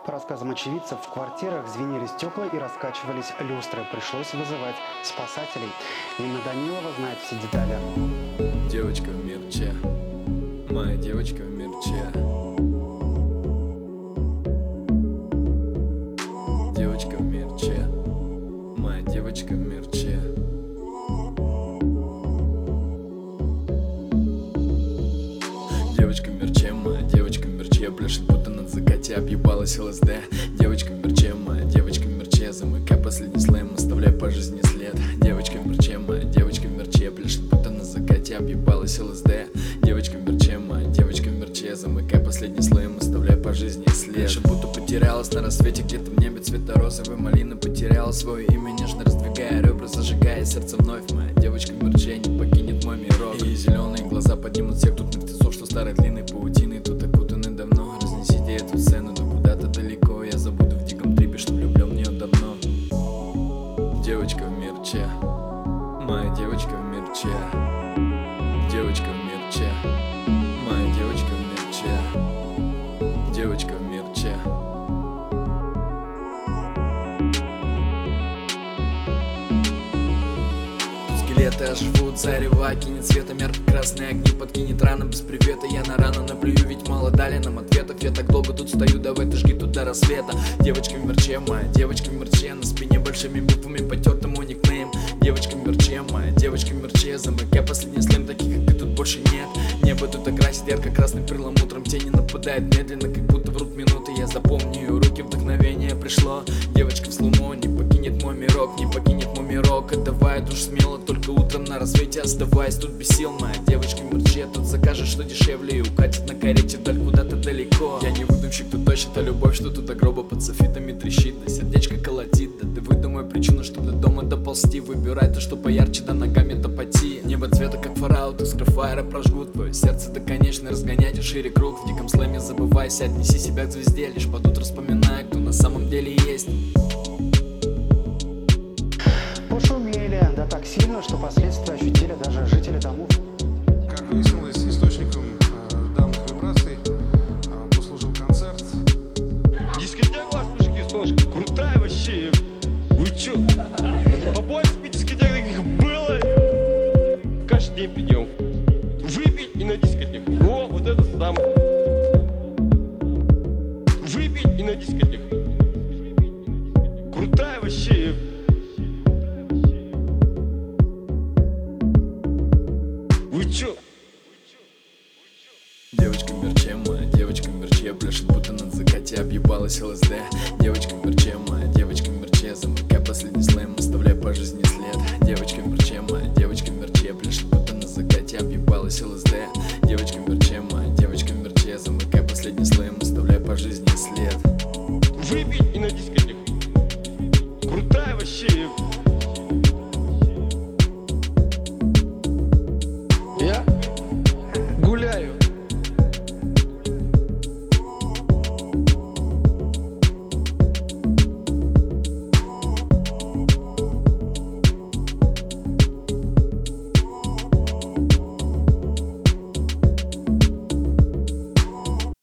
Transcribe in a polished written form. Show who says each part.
Speaker 1: По рассказам очевидцев, в квартирах звенели стекла и раскачивались люстры. Пришлось вызывать спасателей. Инна Данилова знает все детали.
Speaker 2: Девочка в Мирче, моя девочка в Мирче. Девочка в Мирче, моя девочка в Мирче. Девочка в Мирче, моя девочка в Мирче. Пляшет будто на закате, объебалась ЛСД. Девочка в Мирче, моя девочка в Мирче. Замыкай последний слэм, оставляй по жизни след. Девочка в Мирче, моя девочка в Мирче. Пляшет будто на закате, объебалась ЛСД. Девочка в Мирче, моя девочка в Мирче. Замыкай последний слэм, оставляй по жизни след. Пляшет будто потерялась на рассвете, где-то в небе цвета розовой малины. Потеряла свое имя, нежно раздвигая ребра, зажигая сердце вновь. Моя девочка в Мирче не покинет мой мирок. И зеленые глаза поднимут всех тут мертвецов, что старой длинной паутиной тут окутаны давно. Разнесите эту сцену, но куда-то далеко. Я забуду в диком трипе, что влюблен в нее давно. Девочка в Мирче, моя девочка в Мирче. Девочка в Мирче, моя девочка в Мирче. Девочка в Мирче. Скелеты оживут, зарева, кинет светом ярко-красные огни, подкинет рано без привета. Я на рану наплюю, ведь мало дали нам ответов. Я так долго тут стою, давай ты жги тут до рассвета. Девочка в Мирче, моя девочка в Мирче. На спине большими буквами потертым мой никнейм. Девочка в Мирче, моя девочка в Мирче. Замыкай последний слэм, таких как ты тут больше нет. Небо тут окрасит ярко-красным крылом, утром тени нападает медленно, как будто врут минуты. Я запомню ее руки, вдохновение пришло. Девочка в слоумо не покинет мой мирок, не покинет мой мирок. Отдавай душ смело, только утром на рассвете оставаясь тут без сил. Моя девочка в Мирче, тут закажет, что дешевле, и укатит на карете вдаль куда-то далеко. Я не выдумщик, тут точно та любовь, что тут до гроба под софитами трещит. Да сердечко колотит, да ты выдумай причину, чтобы до дома доползти. Выбирай то, что поярче, да ногами топоти. Небо цвета как фараут, из крафайра прожгут твое сердце до конечной, разгоняйте шире круг. В диком слэме забывайся, отнеси себя к звезде. Лишь под утро вспоминай, кто на самом деле есть.
Speaker 1: Пошумели, да так сильно, что последствия ощутили даже жители домов.
Speaker 3: Как выяснилось, источником данных вибраций послужил концерт.
Speaker 4: Дискотека у вас, мужики, слушай, крутая вообще. Вы чё? Побольше дискотек таких было. Каждый день придем. Выпить и на дискотеку. О, вот это сам. Выпить и на дискотеку. Крутая вообще. Вы чё?
Speaker 2: Девочка в Мирче, моя девочка в Мирче. Пляшет будто на закате, объебалась ЛСД. Девочка в Мирче, моя девочка в Мирче. Замыкай последний слэм, оставляй по жизни след. Девочка в Мирче, моя девочка в Мирче. Пляшет будто на закате, объебалась ЛСД.